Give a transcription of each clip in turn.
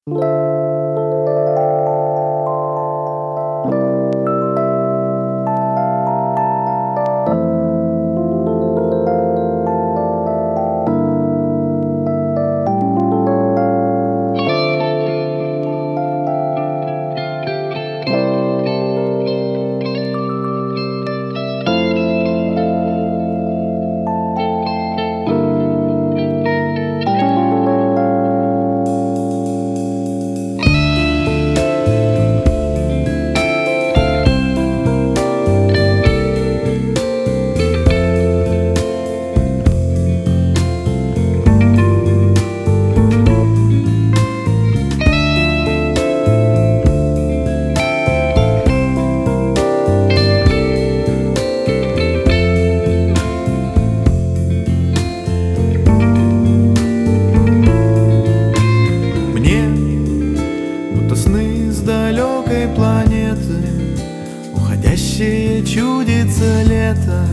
Уходящее чудится лето,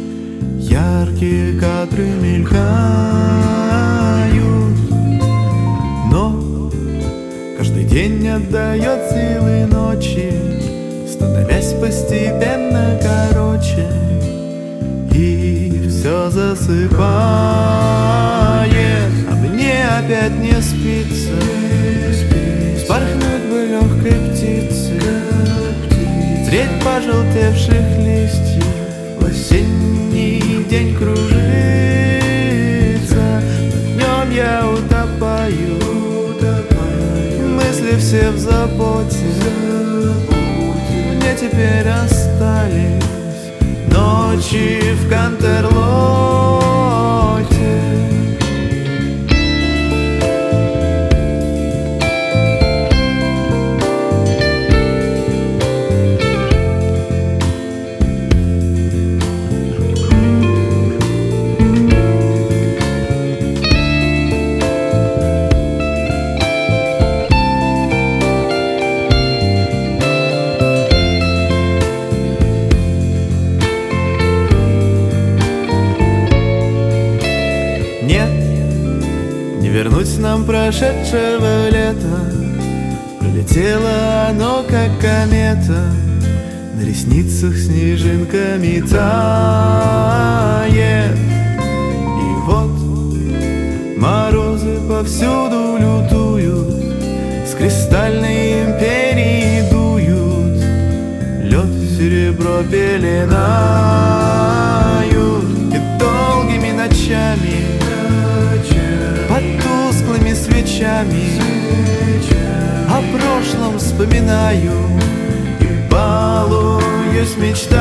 яркие кадры мелькают, но каждый день отдает силы ночи, становясь постепенно короче, и все засыпает, а мне опять не спится. Спорхнуть бы легкой птицы, средь пожелтевших листьев, в осенний день кружится. Днем я утопаю, мысли все в заботе. Мне теперь остались ночи в Кантерлоте. Нет, не вернуть нам прошедшего лета. Пролетело оно, как комета, на ресницах снежинками тает. И вот морозы повсюду лютуют, с кристальной империи дуют, лед и серебро пеленают, и долгими ночами под тусклыми свечами о прошлом вспоминаю и балуюсь мечтами.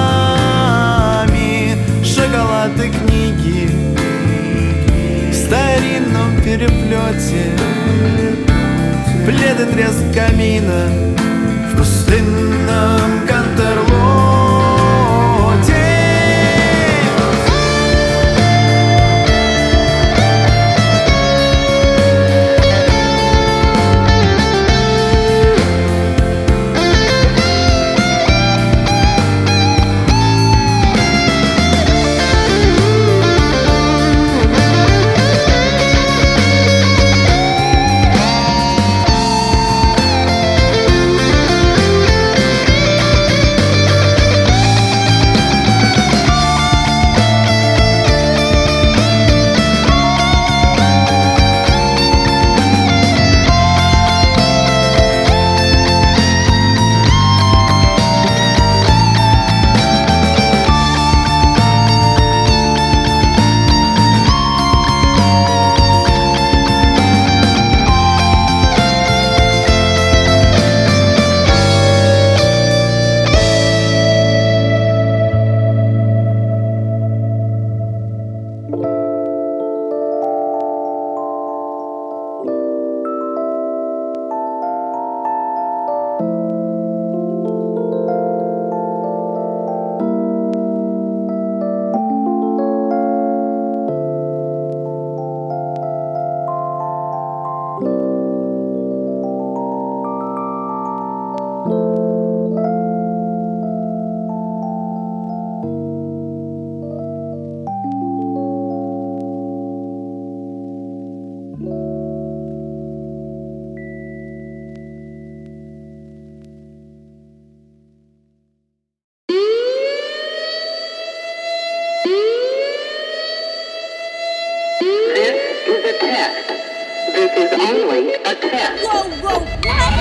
Шоколад и книги в старинном переплете, плед и треск камина в пустынном Кантерлоте. test. This is only a test. Whoa, whoa, what?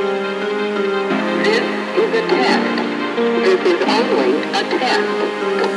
This is only a test.